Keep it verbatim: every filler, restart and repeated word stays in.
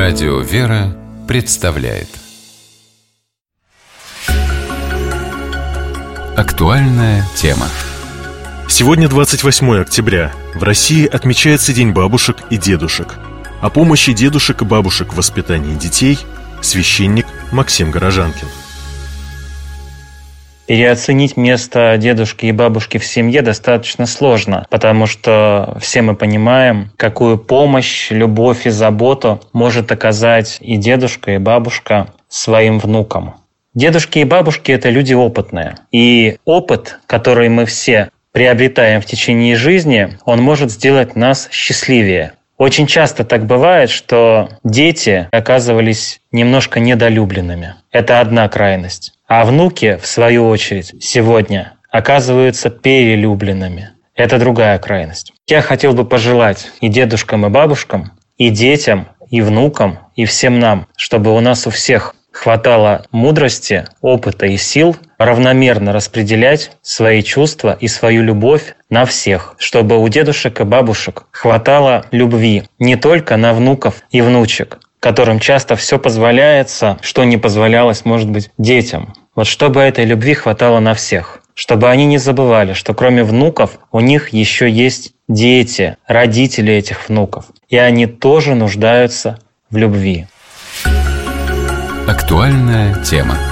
Радио «Вера» представляет актуальная тема. Сегодня двадцать восьмое октября. В России отмечается День бабушек и дедушек. О помощи дедушек и бабушек в воспитании детей священник Максим Горожанкин. Переоценить место дедушки и бабушки в семье достаточно сложно, потому что все мы понимаем, какую помощь, любовь и заботу может оказать и дедушка, и бабушка своим внукам. Дедушки и бабушки – это люди опытные. И опыт, который мы все приобретаем в течение жизни, он может сделать нас счастливее. Очень часто так бывает, что дети оказывались немножко недолюбленными. Это одна крайность. А внуки, в свою очередь, сегодня оказываются перелюбленными. Это другая крайность. Я хотел бы пожелать и дедушкам, и бабушкам, и детям, и внукам, и всем нам, чтобы у нас у всех хватало мудрости, опыта и сил равномерно распределять свои чувства и свою любовь на всех, чтобы у дедушек и бабушек хватало любви не только на внуков и внучек, которым часто все позволяется, что не позволялось, может быть, детям. Вот чтобы этой любви хватало на всех, чтобы они не забывали, что кроме внуков у них еще есть дети, родители этих внуков, и они тоже нуждаются в любви. Актуальная тема.